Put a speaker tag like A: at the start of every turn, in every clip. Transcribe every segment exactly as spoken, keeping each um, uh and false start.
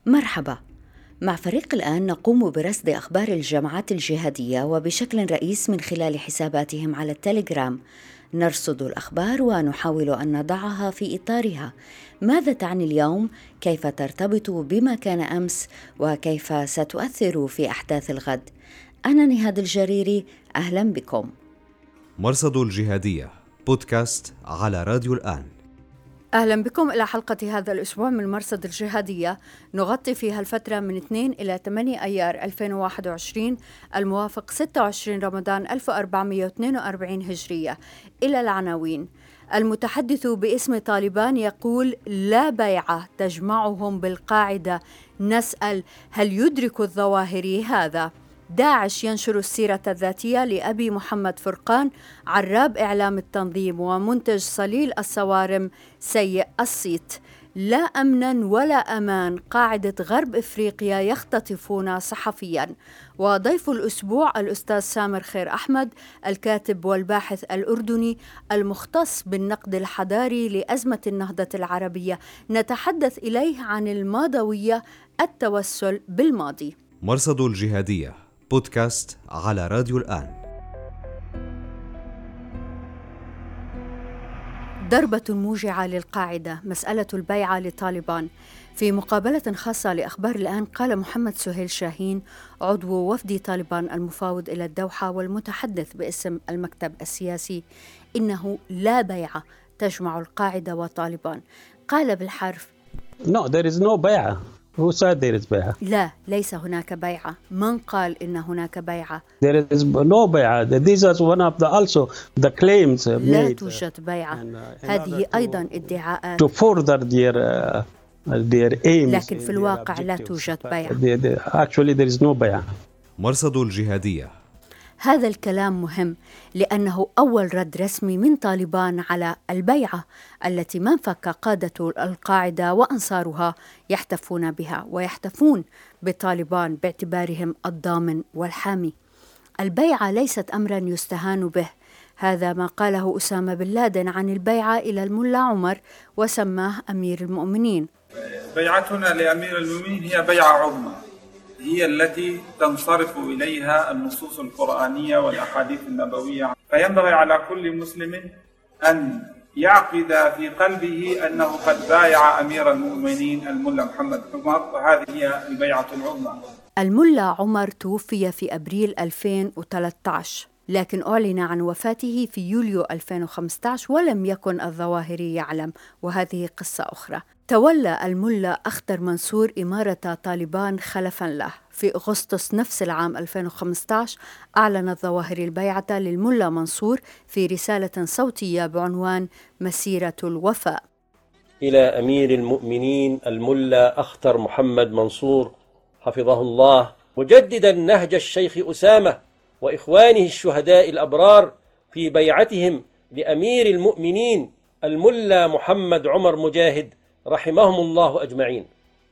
A: مرحبا. مع فريق الآن نقوم برصد أخبار الجماعات الجهادية وبشكل رئيس من خلال حساباتهم على التليجرام. نرصد الأخبار ونحاول أن نضعها في إطارها. ماذا تعني اليوم؟ كيف ترتبط بما كان أمس؟ وكيف ستؤثر في أحداث الغد؟ أنا نهاد الجريري، أهلا بكم.
B: مرصد الجهادية بودكاست على راديو الآن.
A: أهلا بكم إلى حلقة هذا الأسبوع من مرصد الجهادية، نغطي فيها الفترة من اثنين إلى ثمانية أيار ألفين وواحد وعشرين الموافق ستة وعشرين رمضان ألف وأربعمائة واثنين وأربعين هجرية. إلى العناوين. المتحدث باسم طالبان يقول لا بيعة تجمعهم بالقاعدة. نسأل هل يدرك الظواهري هذا؟ داعش ينشر السيرة الذاتية لأبي محمد فرقان، عراب إعلام التنظيم ومنتج صليل الصوارم سيء الصيت. لا أمنا ولا أمان، قاعدة غرب إفريقيا يختطفون صحفيا. وضيف الأسبوع الأستاذ سامر خير أحمد، الكاتب والباحث الأردني المختص بالنقد الحضاري لأزمة النهضة العربية، نتحدث إليه عن الماضوية، التوسل بالماضي.
B: مرصد الجهادية بودكاست على راديو الآن.
A: ضربة موجعة للقاعدة، مسألة البيعة لطالبان. في مقابلة خاصة لأخبار الآن قال محمد سهيل شاهين، عضو وفد طالبان المفاوض إلى الدوحة والمتحدث باسم المكتب السياسي، إنه لا بيعة تجمع القاعدة وطالبان. قال بالحرف
C: No, there is no بيعة. Who said there is بيعة؟
A: لا، ليس هناك بيعة. من قال إن هناك بيعة؟
C: There is no بيعة. These are one of the also the claims made.
A: لا توجد بيعة. هذه أيضا ادعاءات.
C: To further their uh, their aims.
A: لكن في الواقع لا توجد بيعة.
C: Actually there is no بيعة.
B: مرصد الجهادية.
A: هذا الكلام مهم لأنه أول رد رسمي من طالبان على البيعة التي ما انفك قادة القاعدة وأنصارها يحتفون بها، ويحتفون بطالبان باعتبارهم الضامن والحامي. البيعة ليست أمرا يستهان به. هذا ما قاله أسامة بن لادن عن البيعة إلى الملا عمر وسماه أمير المؤمنين.
D: بيعتنا لأمير المؤمنين هي بيعة عظمى، هي التي تنصرف إليها النصوص القرآنية والأحاديث النبوية. فينبغي على كل مسلم أن يعقد في قلبه أنه قد بايع أمير المؤمنين الملا محمد عمر، وهذه هي البيعة العظمى.
A: الملا عمر توفي في أبريل ألفين وثلاثة عشر، لكن أعلن عن وفاته في يوليو ألفين وخمسة عشر ولم يكن الظواهري يعلم، وهذه قصة أخرى. تولى الملا أخضر منصور إمارة طالبان خلفا له. في أغسطس نفس العام ألفين وخمسة عشر أعلن الظواهري البيعة للملا منصور في رسالة صوتية بعنوان مسيرة الوفاء.
E: إلى أمير المؤمنين الملا أخضر محمد منصور حفظه الله، مجددا نهج الشيخ أسامة وإخوانه الشهداء الأبرار في بيعتهم لأمير المؤمنين الملا محمد عمر مجاهد رحمهم الله أجمعين.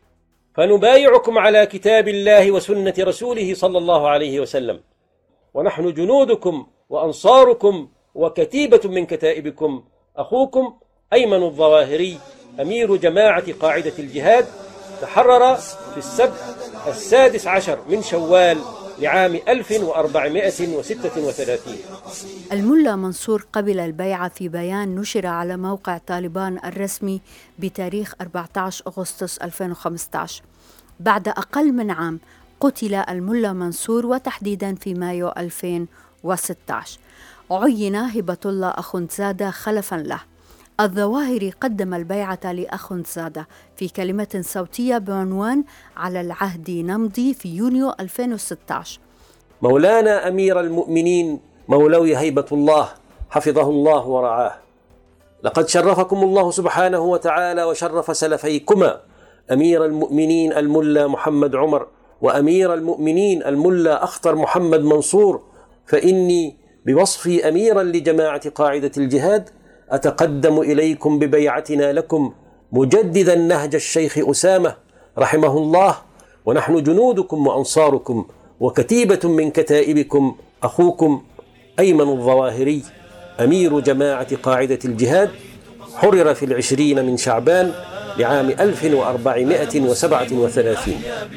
E: فنبايعكم على كتاب الله وسنة رسوله صلى الله عليه وسلم، ونحن جنودكم وأنصاركم وكتيبة من كتائبكم، أخوكم أيمن الظواهري أمير جماعة قاعدة الجهاد، تحرر في السبت السادس عشر من شوال لعام ألف وأربعمائة وستة وثلاثين.
A: الملا منصور قبل البيعة في بيان نشر على موقع طالبان الرسمي بتاريخ أربعة عشر أغسطس ألفين وخمسة عشر. بعد أقل من عام قتل الملا منصور، وتحديدا في مايو ألفين وستة عشر عين هبة الله أخندزادة خلفا له. الظواهري قدم البيعة لأخندزادة في كلمة صوتية بعنوان على العهد نمضي في يونيو ألفين وستة عشر.
E: مولانا أمير المؤمنين مولوي هيبة الله حفظه الله ورعاه، لقد شرفكم الله سبحانه وتعالى وشرف سلفيكما أمير المؤمنين الملا محمد عمر وأمير المؤمنين الملا أخضر محمد منصور، فإني بوصفي أميرا لجماعة قاعدة الجهاد أتقدم إليكم ببيعتنا لكم، مجددا نهج الشيخ أسامة رحمه الله، ونحن جنودكم وأنصاركم وكتيبة من كتائبكم، أخوكم أيمن الظواهري أمير جماعة قاعدة الجهاد، حرر في العشرين من شعبان لعام ألف وأربعمائة وسبعة وثلاثين.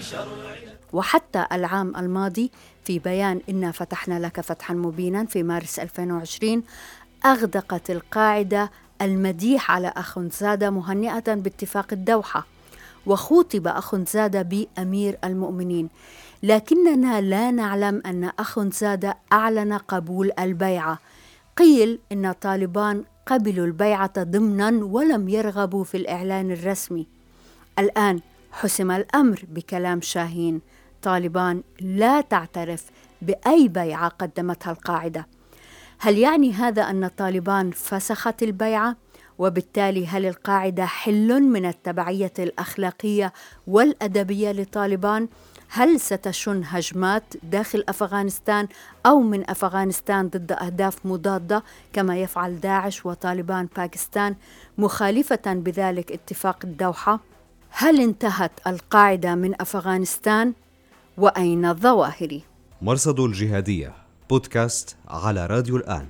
A: وحتى العام الماضي في بيان إنا فتحنا لك فتحا مبينا في مارس ألفين وعشرين أغدقت القاعدة المديح على أخندزادة مهنئة باتفاق الدوحة، وخوطب أخندزادة بأمير المؤمنين، لكننا لا نعلم أن أخندزادة أعلن قبول البيعة. قيل إن طالبان قبلوا البيعة ضمنا ولم يرغبوا في الإعلان الرسمي. الآن حسم الأمر بكلام شاهين، طالبان لا تعترف بأي بيعة قدمتها القاعدة. هل يعني هذا أن طالبان فسخت البيعة؟ وبالتالي هل القاعدة حل من التبعية الأخلاقية والأدبية لطالبان؟ هل ستشن هجمات داخل أفغانستان أو من أفغانستان ضد أهداف مضادة كما يفعل داعش وطالبان باكستان، مخالفة بذلك اتفاق الدوحة؟ هل انتهت القاعدة من أفغانستان؟ وأين الظواهر؟
B: مرصد الجهادية بودكاست على راديو الآن.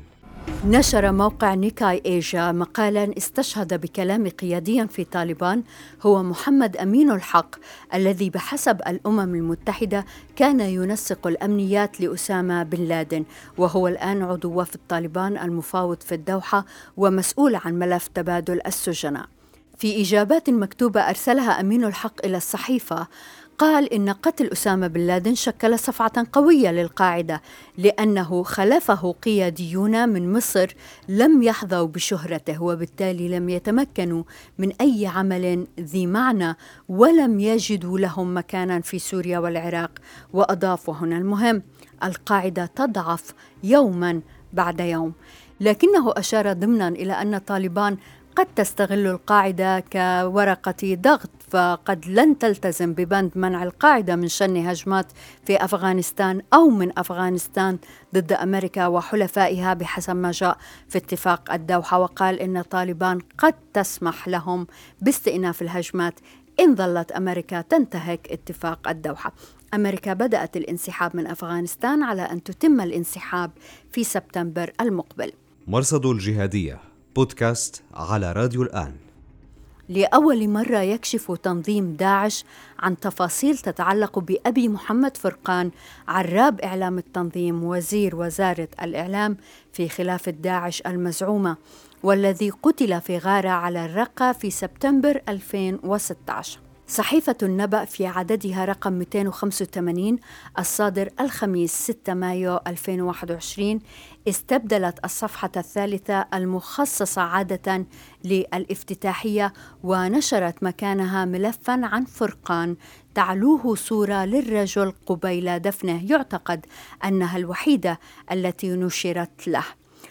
A: نشر موقع نيكاي إيجا مقالاً استشهد بكلام قيادي في طالبان هو محمد أمين الحق، الذي بحسب الأمم المتحدة كان ينسق الأمنيات لأسامة بن لادن، وهو الآن عضو في الطالبان المفاوض في الدوحة ومسؤول عن ملف تبادل السجناء. في إجابات مكتوبة أرسلها أمين الحق إلى الصحيفة قال إن قتل أسامة بن لادن شكل صفعة قوية للقاعدة، لأنه خلفه قياديون من مصر لم يحظوا بشهرته، وبالتالي لم يتمكنوا من أي عمل ذي معنى ولم يجدوا لهم مكانا في سوريا والعراق. وأضاف وهنا المهم: القاعدة تضعف يوما بعد يوم. لكنه أشار ضمنا إلى أن طالبان قد تستغل القاعدة كورقة ضغط، فقد لن تلتزم ببند منع القاعدة من شن هجمات في أفغانستان أو من أفغانستان ضد أمريكا وحلفائها بحسب ما جاء في اتفاق الدوحة. وقال إن طالبان قد تسمح لهم باستئناف الهجمات إن ظلت أمريكا تنتهك اتفاق الدوحة. أمريكا بدأت الانسحاب من أفغانستان على أن تتم الانسحاب في سبتمبر المقبل.
B: مرصد الجهادية بودكاست على راديو الآن.
A: لأول مرة يكشف تنظيم داعش عن تفاصيل تتعلق بأبي محمد فرقان، عراب إعلام التنظيم وزير وزارة الإعلام في خلافة داعش المزعومة، والذي قتل في غارة على الرقة في سبتمبر ألفين وستة عشر. صحيفة النبأ في عددها رقم مئتين وخمسة وثمانين الصادر الخميس ستة مايو ألفين وواحد وعشرين استبدلت الصفحة الثالثة المخصصة عادة للافتتاحية ونشرت مكانها ملفاً عن فرقان تعلوه صورة للرجل قبيل دفنه، يعتقد أنها الوحيدة التي نشرت له.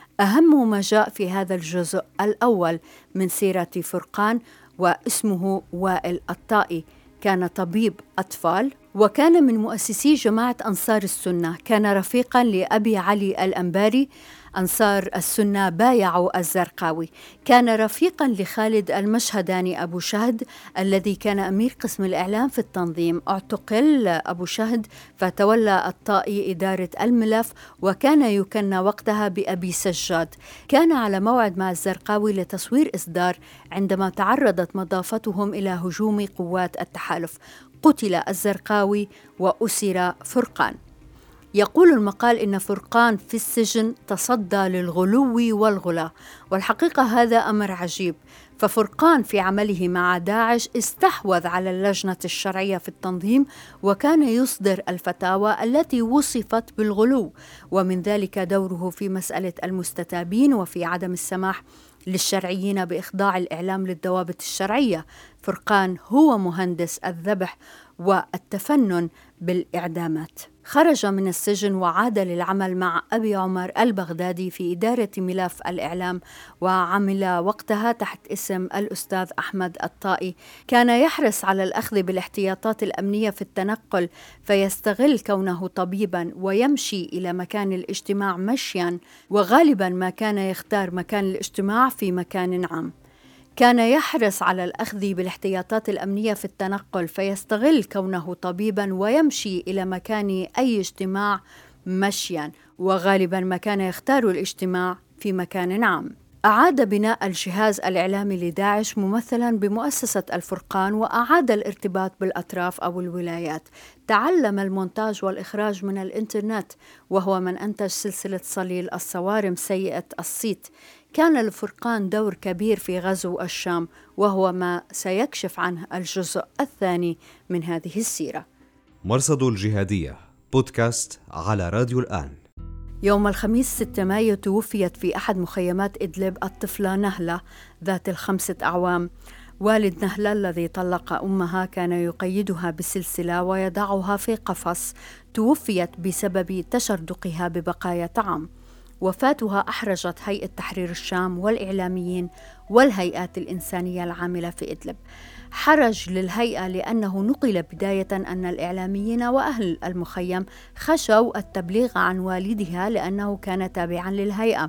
A: أهم ما جاء في هذا الجزء الأول من سيرة فرقان واسمه وائل الطائي، كان طبيب أطفال وكان من مؤسسي جماعة أنصار السنة، كان رفيقاً لأبي علي الأنباري. أنصار السنة بايعوا الزرقاوي، كان رفيقاً لخالد المشهداني أبو شهد الذي كان أمير قسم الإعلام في التنظيم. اعتقل أبو شهد فتولى الطائي إدارة الملف، وكان يكنى وقتها بأبي سجاد. كان على موعد مع الزرقاوي لتصوير إصدار عندما تعرضت مضافتهم إلى هجوم قوات التحالف. قتل الزرقاوي وأسر فرقان. يقول المقال إن فرقان في السجن تصدى للغلو والغلا، والحقيقة هذا أمر عجيب، ففرقان في عمله مع داعش استحوذ على اللجنة الشرعية في التنظيم وكان يصدر الفتاوى التي وصفت بالغلو، ومن ذلك دوره في مسألة المستتابين وفي عدم السماح للشرعيين بإخضاع الإعلام للضوابط الشرعية. فرقان هو مهندس الذبح والتفنن بالإعدامات. خرج من السجن وعاد للعمل مع أبي عمر البغدادي في إدارة ملف الإعلام، وعمل وقتها تحت اسم الأستاذ أحمد الطائي. كان يحرص على الأخذ بالاحتياطات الأمنية في التنقل، فيستغل كونه طبيبا ويمشي إلى مكان الاجتماع مشيا، وغالبا ما كان يختار مكان الاجتماع في مكان عام. كان يحرص على الأخذ بالاحتياطات الأمنية في التنقل، فيستغل كونه طبيباً ويمشي إلى مكان أي اجتماع مشياً، وغالباً ما كان يختار الاجتماع في مكان عام. أعاد بناء الجهاز الإعلامي لداعش ممثلا بمؤسسة الفرقان وأعاد الارتباط بالأطراف أو الولايات. تعلم المونتاج والإخراج من الإنترنت، وهو من أنتج سلسلة صليل الصوارم سيئة الصيت. كان للفرقان دور كبير في غزو الشام، وهو ما سيكشف عنه الجزء الثاني من هذه السيرة.
B: مرصد الجهادية بودكاست على راديو الآن.
A: يوم الخميس ستة مايو توفيت في أحد مخيمات إدلب الطفلة نهلة ذات الخمسة أعوام. والد نهلة الذي طلق أمها كان يقيدها بسلسلة ويضعها في قفص. توفيت بسبب تشردقها ببقايا طعام. وفاتها أحرجت هيئة تحرير الشام والإعلاميين والهيئات الإنسانية العاملة في إدلب. حرج للهيئة لأنه نقل بداية أن الإعلاميين وأهل المخيم خشوا التبليغ عن والدها لأنه كان تابعا للهيئة.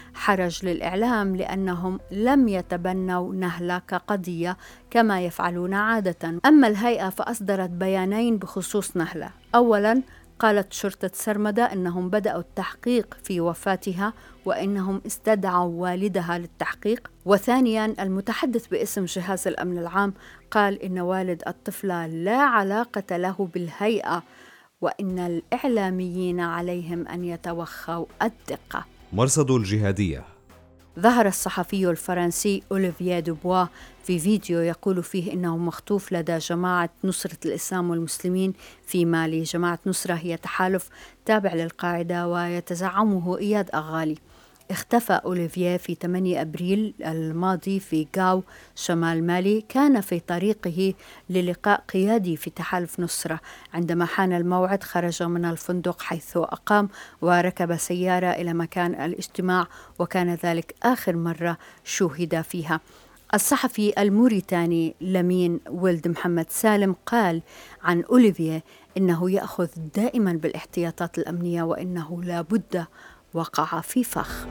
A: حرج للإعلام لأنهم لم يتبنوا نهلة كقضية كما يفعلون عادة. أما الهيئة فأصدرت بيانين بخصوص نهلة. أولاً، قالت شرطة سرمدة أنهم بدأوا التحقيق في وفاتها وأنهم استدعوا والدها للتحقيق. وثانياً، المتحدث باسم جهاز الأمن العام قال إن والد الطفلة لا علاقة له بالهيئة وإن الإعلاميين عليهم أن يتوخوا الدقة.
B: مرصد الجهادية.
A: ظهر الصحفي الفرنسي أوليفييه دوبوا في فيديو يقول فيه إنه مخطوف لدى جماعة نصرة الإسلام والمسلمين في مالي. جماعة نصرة هي تحالف تابع للقاعدة ويتزعمه إياد أغالي. اختفى أوليفييه في ثمانية أبريل الماضي في غاو شمال مالي. كان في طريقه للقاء قيادي في تحالف نصرة. عندما حان الموعد خرج من الفندق حيث أقام وركب سيارة إلى مكان الاجتماع، وكان ذلك آخر مرة شوهد فيها. الصحفي الموريتاني لمين ولد محمد سالم قال عن أوليفييه إنه يأخذ دائما بالاحتياطات الأمنية وإنه لا بد وقع في فخ.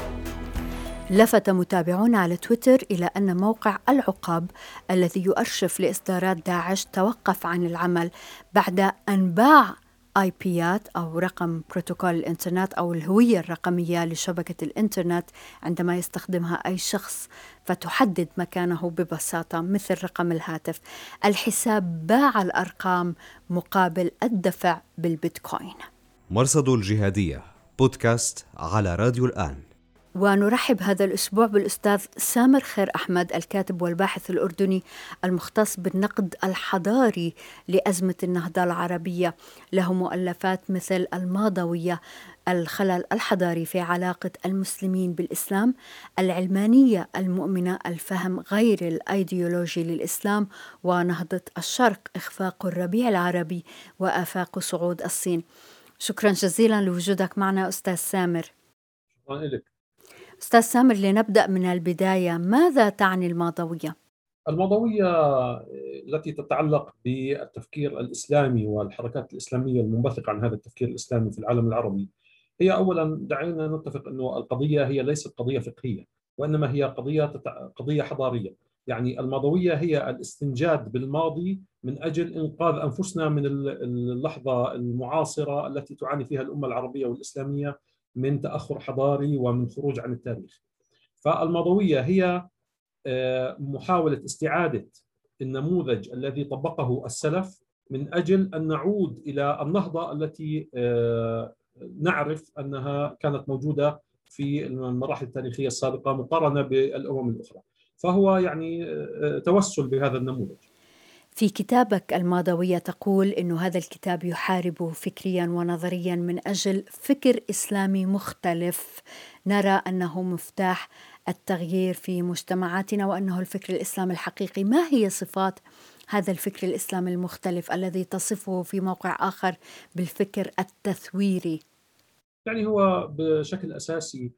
A: لفت متابعون على تويتر إلى أن موقع العقاب الذي يؤرشف لإصدارات داعش توقف عن العمل بعد أن باع آي بيات أو رقم بروتوكول الإنترنت أو الهوية الرقمية لشبكة الإنترنت عندما يستخدمها أي شخص، فتحدد مكانه ببساطة مثل رقم الهاتف. الحساب باع الأرقام مقابل الدفع بالبيتكوين.
B: مرصد الجهادية بودكاست على راديو الآن.
A: ونرحب هذا الأسبوع بالأستاذ سامر خير أحمد، الكاتب والباحث الأردني المختص بالنقد الحضاري لأزمة النهضة العربية. له مؤلفات مثل الماضوية، الخلل الحضاري في علاقة المسلمين بالإسلام، العلمانية المؤمنة، الفهم غير الأيديولوجي للإسلام، ونهضة الشرق، إخفاق الربيع العربي، وآفاق صعود الصين. شكرا جزيلا لوجودك معنا أستاذ سامر.
F: شكرا لك.
A: أستاذ سامر، لنبدأ من البداية، ماذا تعني الماضوية؟
F: الماضوية التي تتعلق بالتفكير الإسلامي والحركات الإسلامية المنبثقة عن هذا التفكير الإسلامي في العالم العربي هي أولا، دعينا نتفق أنه القضية هي ليست قضية فقهية، وإنما هي قضية قضية حضارية. يعني الماضوية هي الاستنجاد بالماضي من أجل إنقاذ أنفسنا من اللحظة المعاصرة التي تعاني فيها الأمة العربية والإسلامية من تأخر حضاري ومن خروج عن التاريخ. فالماضوية هي محاولة استعادة النموذج الذي طبقه السلف من أجل أن نعود إلى النهضة التي نعرف أنها كانت موجودة في المراحل التاريخية السابقة مقارنة بالأمم الأخرى. فهو يعني توسل بهذا النموذج.
A: في كتابك الماضوية تقول إنه هذا الكتاب يحارب فكريا ونظريا من أجل فكر إسلامي مختلف نرى أنه مفتاح التغيير في مجتمعاتنا وأنه الفكر الإسلامي الحقيقي. ما هي صفات هذا الفكر الإسلامي المختلف الذي تصفه في موقع آخر بالفكر التثويري؟
F: يعني هو بشكل أساسي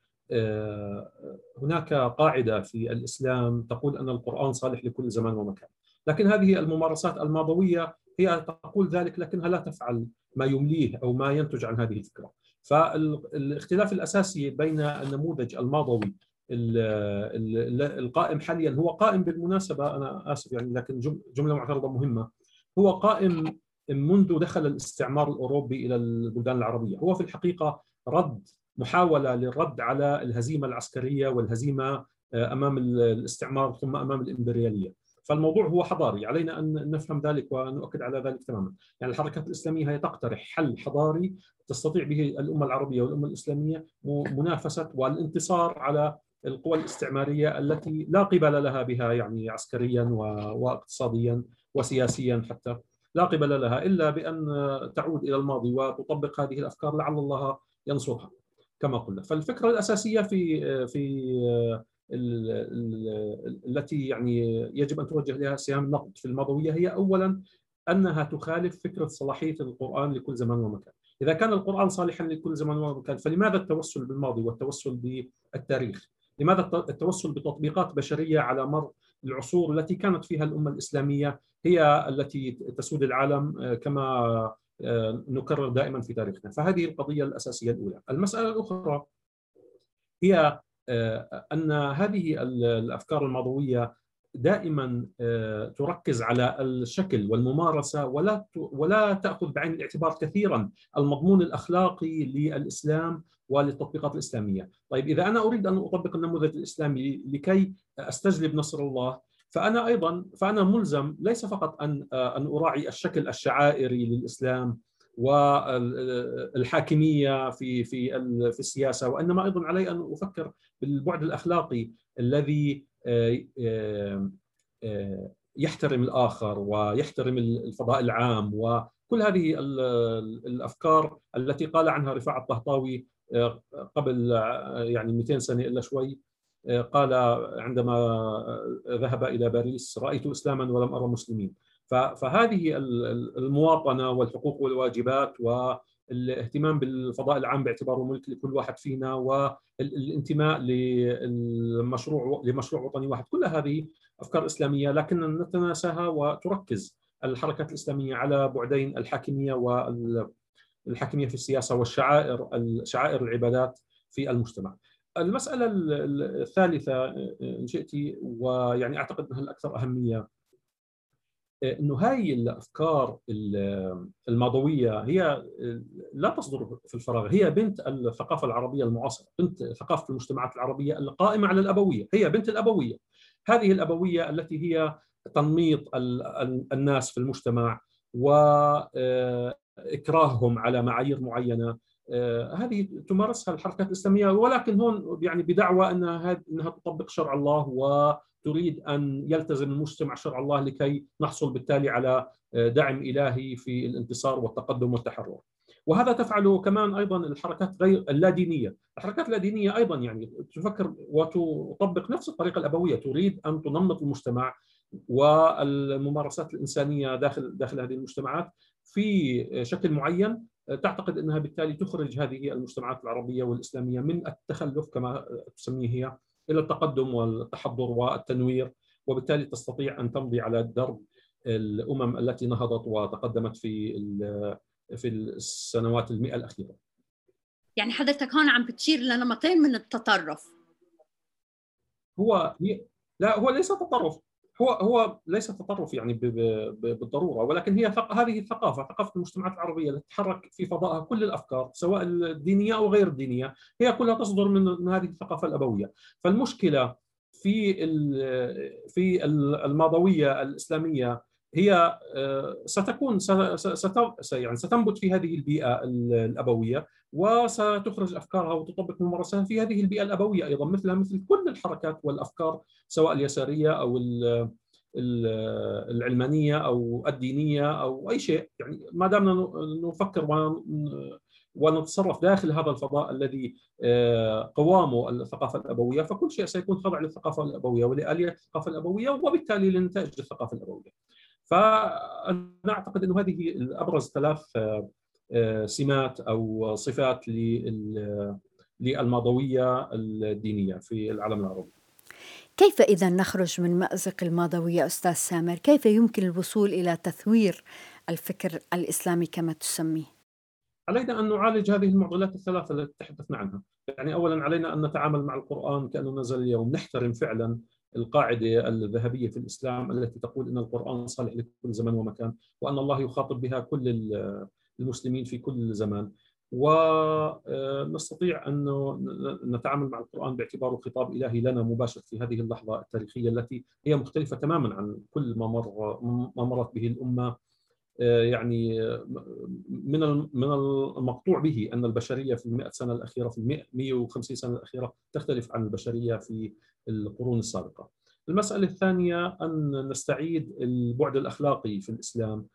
F: هناك قاعدة في الإسلام تقول أن القرآن صالح لكل زمان ومكان، لكن هذه الممارسات الماضوية هي تقول ذلك لكنها لا تفعل ما يمليه أو ما ينتج عن هذه الفكرة. فالاختلاف الأساسي بين النموذج الماضوي القائم حاليا، هو قائم بالمناسبة، أنا آسف يعني لكن جملة معترضة مهمة، هو قائم منذ دخل الاستعمار الأوروبي إلى البلدان العربية. هو في الحقيقة رد محاولة للرد على الهزيمة العسكرية والهزيمة أمام الاستعمار ثم أمام الإمبريالية. فالموضوع هو حضاري، علينا أن نفهم ذلك ونؤكد على ذلك تماما. يعني الحركات الإسلامية هي تقترح حل حضاري تستطيع به الأمة العربية والأمة الإسلامية منافسة والانتصار على القوى الاستعمارية التي لا قبل لها بها، يعني عسكريا واقتصاديا وسياسيا حتى لا قبل لها إلا بأن تعود إلى الماضي وتطبق هذه الأفكار لعل الله ينصرها كما قلنا. فالفكرة الأساسية في في التي يعني يجب أن توجه لها سهام النقد في الماضوية هي أولا أنها تخالف فكرة صلاحية القرآن لكل زمان ومكان. إذا كان القرآن صالحا لكل زمان ومكان فلماذا التوسل بالماضي والتوسل بالتاريخ؟ لماذا التوسل بتطبيقات بشرية على مر العصور التي كانت فيها الأمة الإسلامية هي التي تسود العالم كما نكرر دائما في تاريخنا؟ فهذه القضية الأساسية الأولى. المسألة الأخرى هي أن هذه الأفكار الماضوية دائما تركز على الشكل والممارسة ولا ولا تأخذ بعين الاعتبار كثيرا المضمون الأخلاقي للإسلام وللتطبيقات الإسلامية. طيب إذا أنا أريد أن أطبق النموذج الإسلامي لكي أستجلب نصر الله فأنا أيضا فأنا ملزم ليس فقط أن أن أراعي الشكل الشعائري للإسلام والحاكمية في في في السياسة، وإنما أيضا علي أن أفكر بالبعد الأخلاقي الذي يحترم الآخر ويحترم الفضاء العام وكل هذه الأفكار التي قال عنها رفاعة الطهطاوي قبل يعني مئتين سنة إلا شوي. قال عندما ذهب إلى باريس: رأيت إسلاما ولم أرى مسلمين. فهذه المواطنة والحقوق والواجبات والاهتمام بالفضاء العام باعتباره ملك لكل واحد فينا والانتماء للمشروع لمشروع وطني واحد، كل هذه أفكار إسلامية، لكن نتناساها وتركز الحركات الإسلامية على بعدين الحاكمية والحاكمية في السياسة والشعائر شعائر العبادات في المجتمع. المسألة الثالثة إن شئت ويعني أعتقد أنها الأكثر أهمية، إنه هاي الأفكار الماضوية هي لا تصدر في الفراغ، هي بنت الثقافة العربية المعاصرة، بنت ثقافة المجتمعات العربية القائمة على الأبوية، هي بنت الأبوية. هذه الأبوية التي هي تنميط الناس في المجتمع وإكراههم على معايير معينة، هذه تمارسها الحركات الإسلامية، ولكن هون يعني بدعوى أنها أنها تطبق شرع الله وتريد أن يلتزم المجتمع شرع الله لكي نحصل بالتالي على دعم إلهي في الانتصار والتقدم والتحرر. وهذا تفعله كمان أيضا الحركات غير اللادينية. الحركات اللادينية أيضا يعني تفكر وتطبق نفس الطريقة الأبوية، تريد أن تنمط المجتمع والممارسات الإنسانية داخل داخل هذه المجتمعات في شكل معين، تعتقد أنها بالتالي تخرج هذه المجتمعات العربية والإسلامية من التخلف كما تسميه هي إلى التقدم والتحضر والتنوير، وبالتالي تستطيع أن تمضي على درب الأمم التي نهضت وتقدمت في في السنوات المئة الأخيرة.
A: يعني حضرتك هون عم بتشير لنمطين من التطرف.
F: هو لا هو ليس تطرف، هو هو ليس تطرف يعني بالضروره، ولكن هي هذه الثقافه، ثقافه المجتمعات العربيه التي تتحرك في فضائها كل الافكار سواء الدينيه او غير الدينيه، هي كلها تصدر من هذه الثقافه الابويه. فالمشكله في في الماضويه الاسلاميه هي ستكون يعني ستنبت في هذه البيئه الابويه، وستخرج افكارها وتطبق ممارساتها في هذه البيئه الابويه ايضا، مثلها مثل كل الحركات والافكار سواء اليساريه او العلمانيه او الدينيه او اي شيء. يعني ما دامنا نفكر ونتصرف داخل هذا الفضاء الذي قوامه الثقافه الابويه، فكل شيء سيكون خاضع للثقافه الابويه ولآليات الثقافه الابويه وبالتالي لنتائج الثقافه الابويه. فأنا أعتقد أن هذه أبرز ثلاث سمات أو صفات للماضوية الدينية في العالم العربي.
A: كيف إذا نخرج من مأزق الماضوية أستاذ سامر؟ كيف يمكن الوصول إلى تثوير الفكر الإسلامي كما تسميه؟
F: علينا أن نعالج هذه المعضلات الثلاثة التي تحدثنا عنها. يعني أولا علينا أن نتعامل مع القرآن كأنه نزل اليوم، نحترم فعلا القاعدة الذهبية في الإسلام التي تقول أن القرآن صالح لكل زمان ومكان، وأن الله يخاطب بها كل المسلمين في كل زمان. ونستطيع أن نتعامل مع القرآن باعتباره خطاب إلهي لنا مباشر في هذه اللحظة التاريخية التي هي مختلفة تماما عن كل ما مر ما مرت به الأمة. يعني من من المقطوع به أن البشرية في المئة سنة الأخيرة في مئة وخمسين سنة الأخيرة تختلف عن البشرية في القرون السابقة. المسألة الثانية أن نستعيد البعد الأخلاقي في الإسلام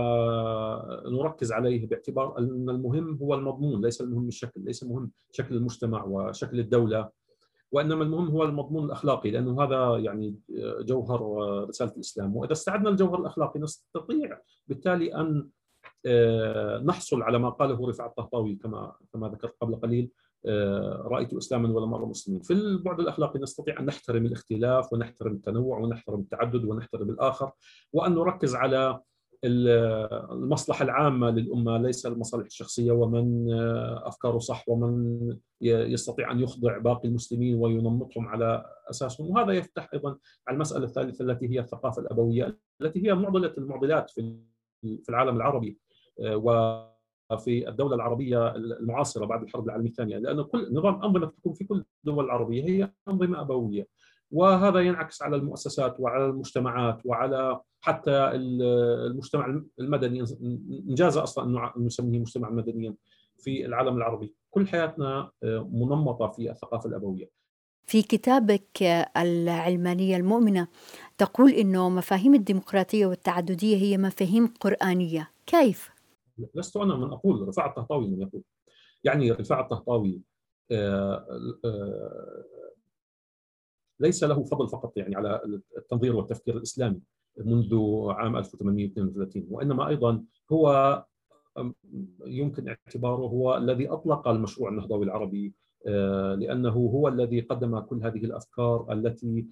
F: ونركز عليه باعتبار أن المهم هو المضمون، ليس المهم الشكل، ليس المهم شكل المجتمع وشكل الدولة، وإنما المهم هو المضمون الأخلاقي، لأنه هذا يعني جوهر رسالة الإسلام. وإذا استعدنا الجوهر الأخلاقي نستطيع بالتالي أن نحصل على ما قاله رفاعة الطهطاوي كما كما ذكرت قبل قليل: رأيت إسلاما ولم أرى مسلمين. في البعد الأخلاقي نستطيع أن نحترم الاختلاف ونحترم التنوع ونحترم التعدد ونحترم الآخر، وأن نركز على المصلحة العامة للأمة، ليس المصالح الشخصية، ومن أفكاره صح ومن يستطيع أن يخضع باقي المسلمين وينمطهم على أساسهم. وهذا يفتح أيضا على المسألة الثالثة التي هي الثقافة الأبوية، التي هي معضلة المعضلات في العالم العربي وفي الدولة العربية المعاصرة بعد الحرب العالمية الثانية، لأن كل نظام أنظمة تكون في كل الدول العربية هي أنظمة أبوية، وهذا ينعكس على المؤسسات وعلى المجتمعات وعلى حتى المجتمع المدني، إنجاز أصلا أن نسميه مجتمع مدنيا في العالم العربي. كل حياتنا منمطة في الثقافة الأبوية.
A: في كتابك العلمانية المؤمنة تقول إنه مفاهيم الديمقراطية والتعددية هي مفاهيم قرآنية، كيف؟
F: لست أنا من أقول، رفاعة الطهطاوي من يقول. يعني رفاعة الطهطاوي آآ آآ ليس له فضل فقط يعني على التنظير والتفكير الإسلامي منذ عام ألف وثمانمئة واثنين وثلاثين، وإنما أيضا هو يمكن اعتباره هو الذي أطلق المشروع النهضوي العربي، لأنه هو الذي قدم كل هذه الأفكار التي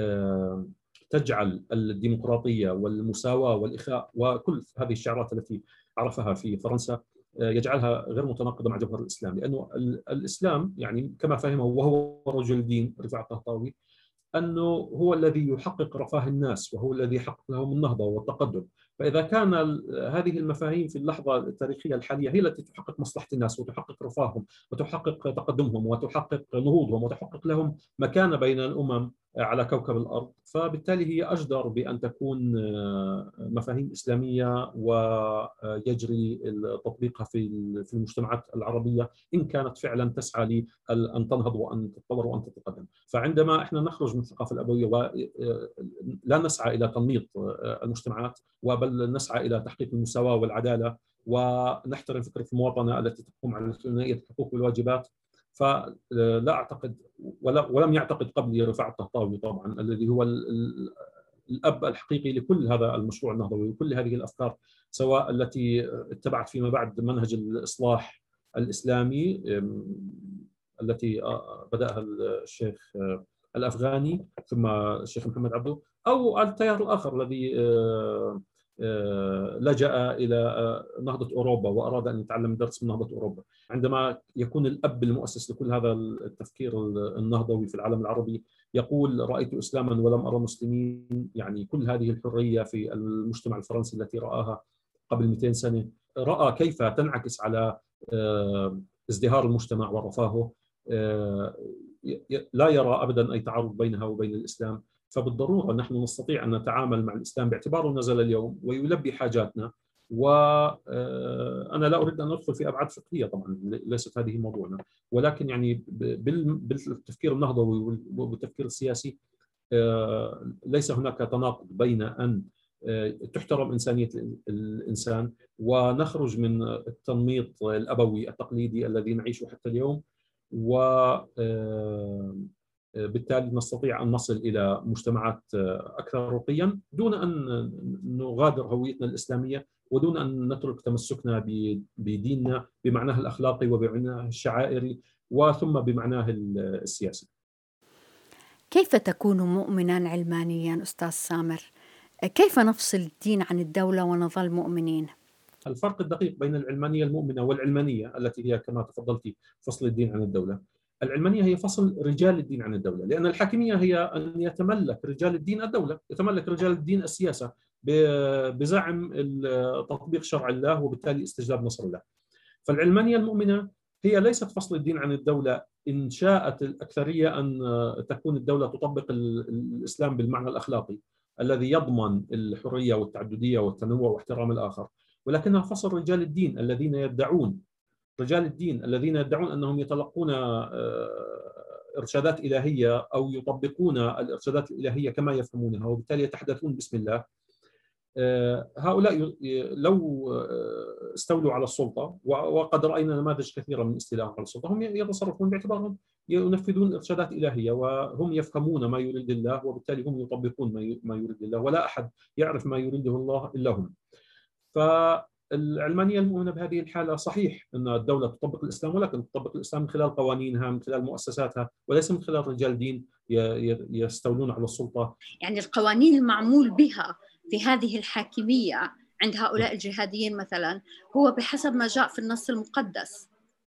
F: تجعل الديمقراطية والمساواة والإخاء وكل هذه الشعارات التي عرفها في فرنسا يجعلها غير متناقضة مع جوهر الإسلام. لأنه الإسلام يعني كما فهمه وهو رجل الدين رفاعة الطهطاوي أنه هو الذي يحقق رفاه الناس وهو الذي يحقق لهم النهضة والتقدم. فإذا كان هذه المفاهيم في اللحظة التاريخية الحالية هي التي تحقق مصلحة الناس وتحقق رفاههم وتحقق تقدمهم وتحقق نهوضهم وتحقق لهم مكانة بين الأمم على كوكب الأرض، فبالتالي هي أجدر بأن تكون مفاهيم إسلامية ويجري تطبيقها في في المجتمعات العربية إن كانت فعلا تسعى لأن تنهض وأن تتطور وأن تتقدم. فعندما إحنا نخرج من الثقافة الأبوية ولا نسعى إلى تنميط المجتمعات بل نسعى إلى تحقيق المساواة والعدالة ونحترم فكرة المواطنة التي تقوم على ثنائية الحقوق والواجبات، فلا أعتقد ولا ولم يعتقد قبلي رفاعة الطهطاوي طبعا الذي هو الأب الحقيقي لكل هذا المشروع النهضوي وكل هذه الأفكار، سواء التي اتبعت فيما بعد منهج الإصلاح الإسلامي التي بدأها الشيخ الأفغاني ثم الشيخ محمد عبده، أو التيار الآخر الذي لجأ إلى نهضة أوروبا وأراد أن يتعلم درس من نهضة أوروبا. عندما يكون الأب المؤسس لكل هذا التفكير النهضوي في العالم العربي يقول رأيت إسلاما ولم أرى مسلمين، يعني كل هذه الحرية في المجتمع الفرنسي التي رآها قبل مئتين سنة، رأى كيف تنعكس على ازدهار المجتمع ورفاهه، لا يرى أبدا أي تعارض بينها وبين الإسلام. فبالضرورة نحن نستطيع أن نتعامل مع الإسلام باعتباره نزل اليوم ويلبي حاجاتنا، وأنا لا أريد أن أدخل في أبعاد فقهية طبعا ليست هذه موضوعنا، ولكن يعني بالتفكير النهضوي والتفكير السياسي ليس هناك تناقض بين أن تحترم إنسانية الإنسان ونخرج من التنميط الأبوي التقليدي الذي نعيشه حتى اليوم، و بالتالي نستطيع أن نصل إلى مجتمعات أكثر رقيا دون أن نغادر هويتنا الإسلامية ودون أن نترك تمسكنا بديننا بمعناه الأخلاقي وبمعناه الشعائري وثم بمعناه السياسي.
A: كيف تكون مؤمنا علمانيا أستاذ سامر؟ كيف نفصل الدين عن الدولة ونظل مؤمنين؟
F: الفرق الدقيق بين العلمانية المؤمنة والعلمانية التي هي كما تفضلتي فصل الدين عن الدولة. العلمانية هي فصل رجال الدين عن الدولة، لأن الحاكمية هي أن يتملك رجال الدين الدولة، يتملك رجال الدين السياسة بزعم تطبيق شرع الله وبالتالي استجلاب نصر الله. فالعلمانية المؤمنة هي ليست فصل الدين عن الدولة إن شاءت الأكثرية أن تكون الدولة تطبق الإسلام بالمعنى الأخلاقي الذي يضمن الحرية والتعددية والتنوع واحترام الآخر، ولكنها فصل رجال الدين الذين يدعون رجال الدين الذين يدعون أنهم يتلقون إرشادات إلهية أو يطبقون الإرشادات الإلهية كما يفهمونها وبالتالي يتحدثون باسم الله. هؤلاء لو استولوا على السلطة، وقد رأينا نماذج كثيرة من استيلاءهم على السلطة، هم يتصرفون باعتبارهم ينفذون إرشادات إلهية وهم يفهمون ما يريد الله وبالتالي هم يطبقون ما يريد الله، ولا أحد يعرف ما يريده الله إلا هم. فالعلمانية المؤمنة بهذه الحالة صحيح أن الدولة تطبق الإسلام، ولكن تطبق الإسلام من خلال قوانينها، من خلال مؤسساتها، وليس من خلال رجال دين يستولون على السلطة.
A: يعني القوانين المعمول بها في هذه الحاكمية عند هؤلاء الجهاديين مثلا هو بحسب ما جاء في النص المقدس.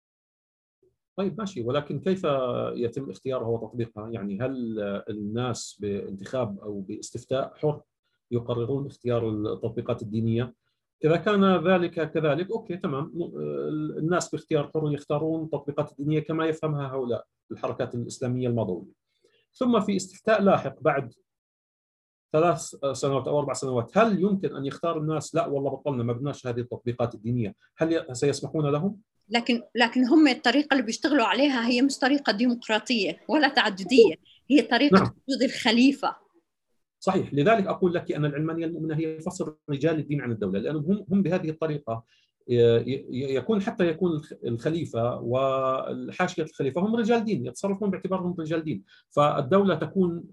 F: طيب ماشي، ولكن كيف يتم اختيارها وتطبيقها؟ يعني هل الناس بانتخاب أو باستفتاء حر يقررون اختيار التطبيقات الدينية؟ إذا كان ذلك كذلك أوكي تمام، الناس باختيار حر يختارون التطبيقات الدينية كما يفهمها هؤلاء الحركات الإسلامية الماضوية. ثم في استفتاء لاحق بعد ثلاث سنوات أو أربع سنوات، هل يمكن أن يختار الناس لا والله بطلنا ما بدناش هذه التطبيقات الدينية؟ هل سيسمحون لهم؟
A: لكن لكن هم الطريقة اللي بيشتغلوا عليها هي مش طريقة ديمقراطية ولا تعددية، هي طريقة نعم. وجود الخليفة.
F: صحيح، لذلك أقول لك أن العلمانية المؤمنة هي فصل رجال الدين عن الدولة، لأنهم هم هم بهذه الطريقة يكون حتى يكون الخليفة والحاشية الخليفة هم رجال دين يتصرفون باعتبارهم رجال دين، فالدولة تكون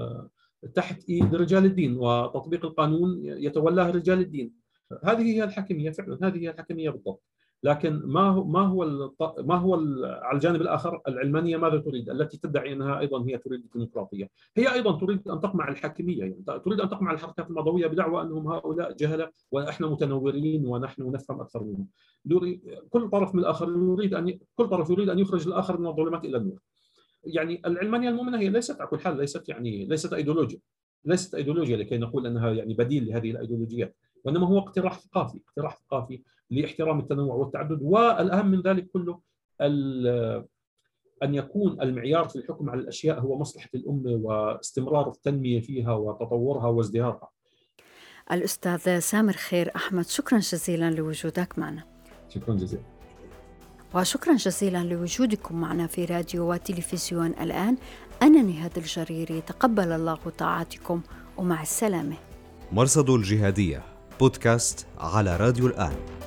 F: تحت ايد رجال الدين وتطبيق القانون يتولاه رجال الدين. هذه هي الحاكميه فعلا، هذه هي الحاكميه بالضبط. لكن ما هو ما هو ما هو على الجانب الاخر العلمانيه ماذا تريد؟ التي تدعي انها ايضا هي تريد الديمقراطيه، هي ايضا تريد ان تقمع الحاكميه، يعني تريد ان تقمع الحركات الماضويه بدعوى انهم هؤلاء جهله واحنا متنورين ونحن نفهم اكثر منهم. كل طرف من الاخر يريد ان كل طرف يريد ان يخرج الاخر من الظلمات الى النور. يعني العلمانية المؤمنة هي ليست على كل حال ليست يعني ليست ايديولوجيا، ليست ايديولوجيا لكي نقول انها يعني بديل لهذه الايديولوجيات، وانما هو اقتراح ثقافي، اقتراح ثقافي لاحترام التنوع والتعدد، والاهم من ذلك كله ان يكون المعيار في الحكم على الاشياء هو مصلحة الامة واستمرار التنمية فيها وتطورها وازدهارها.
A: الأستاذ سامر خير أحمد، شكرا جزيلا لوجودك معنا.
F: شكرا جزيلا.
A: وشكرا جزيلا لوجودكم معنا في راديو وتلفزيون الآن. أنا نهاد الجريري، تقبل الله طاعاتكم ومع السلامة.
B: مرصد الجهادية بودكاست على راديو الآن.